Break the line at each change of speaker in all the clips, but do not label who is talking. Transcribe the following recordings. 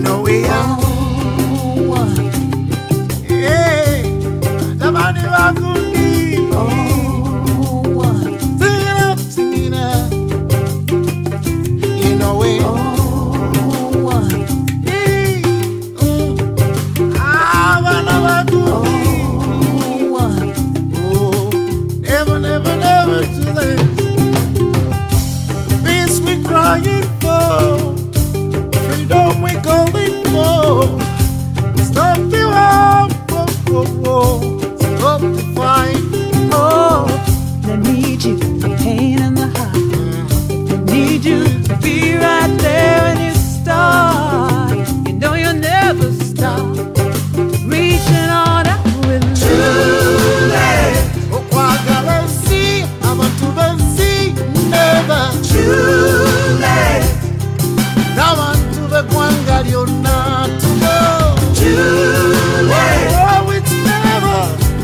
know we are. Hey, jamani wakundi. Singing up, you know we. Hey, wana wakundi. Oh, never, never, never too late. Peace we crying for. Freedom we calling for. Stop the war, stop the fight.
Oh, they need you, the pain and the heart. They need you to be right there when you start. You know you'll never stop reaching on out with me.
Too late. Oh, I see, I want to see, never. Too late. I want to be one God, you're not to know. Too late. Oh, it's never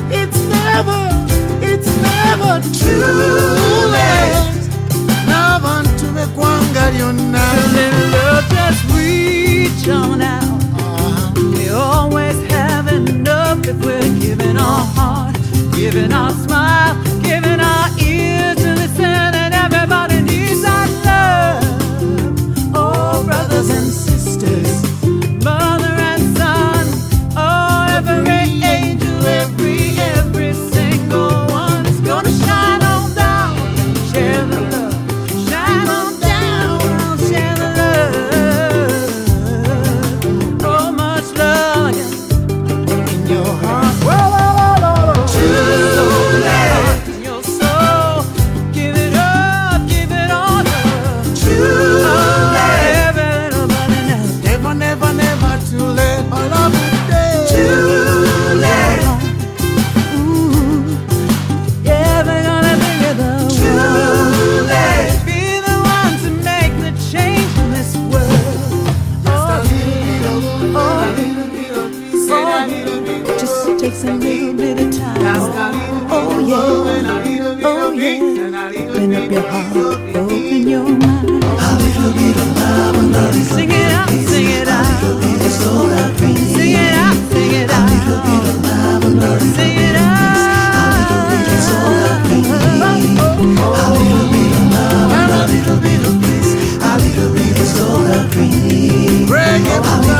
too late. I want to be one God, you're not.
And then love just reach on out. We always have enough if we're giving our heart, giving our smile, giving our ears to listen, and everybody needs our love. Oh, brothers and sisters, mother and son, oh, every angel, every single one is gonna shine on down, share the love, shine on down, share the love. Oh, much love in your heart.
Too late.
In your soul, give it up, give it all up.
Too late.
Everybody knows.
Never, never, never too late. All of the day. Too late.
Yeah, they're gonna be the
Too late.
be the one to make the change in this world. Just takes a little bit of time. Oh yeah, oh yeah. Open up your heart, open your mind. Sing it out, sing it out. Sing it out, sing it out. Sing it out.
Bring it